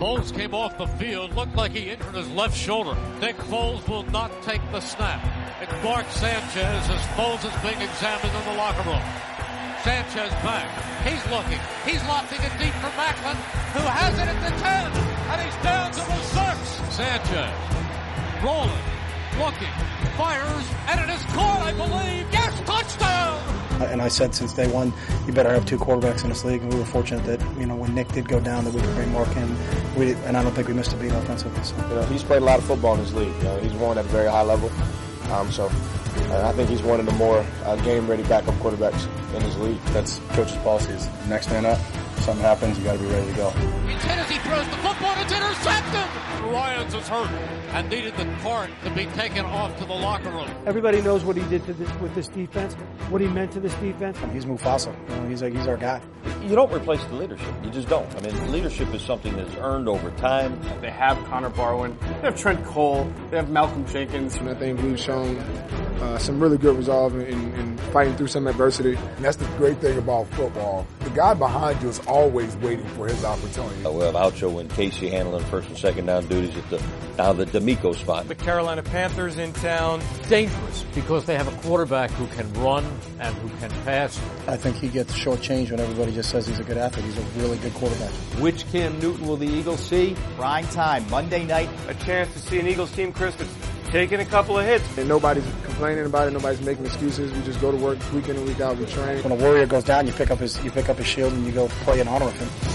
Foles came off the field, looked like he injured his left shoulder. Nick Foles will not take the snap. It's Mark Sanchez as Foles is being examined in the locker room. Sanchez back. He's looking. He's lofting it deep for Macklin, who has it at the 10, and he's down to the 6. Sanchez rolling, looking, fires, and it is caught, I believe. Yes, touchdown! And I said since day one, you better have two quarterbacks in this league. And we were fortunate that, when Nick did go down, that we could bring Mark in. And I don't think we missed a beat offensively. So. He's played a lot of football in this league. He's won at a very high level. So I think he's one of the more game-ready backup quarterbacks in this league. That's coach's policy is next man up. If something happens, you got to be ready to go. It's hit as he throws the football. It's intercepted. Ryans is hurt and needed the cart to be taken off to the locker room. Everybody knows what he did with this defense, what he meant to this defense. He's Mufasa. He's our guy. You don't replace the leadership. You just don't. Leadership is something that's earned over time. They have Connor Barwin. They have Trent Cole. They have Malcolm Jenkins. And I think we've shown some really good resolve in fighting through some adversity. And that's the great thing about football. The guy behind you is always waiting for his opportunity. We'll have Alcho and Casey handling first and second down duties at the D'Amico spot. The Carolina Panthers in town. Dangerous because they have a quarterback who can run and who can pass. I think he gets shortchanged when everybody just says he's a good athlete. He's a really good quarterback. Which Cam Newton will the Eagles see? Prime time, Monday night. A chance to see an Eagles team, Chris, that's taking a couple of hits. And nobody's complaining about it. Nobody's making excuses. We just go to work week in and week out. We train. When a Warrior goes down, you pick up his shield and you go play in honor of him.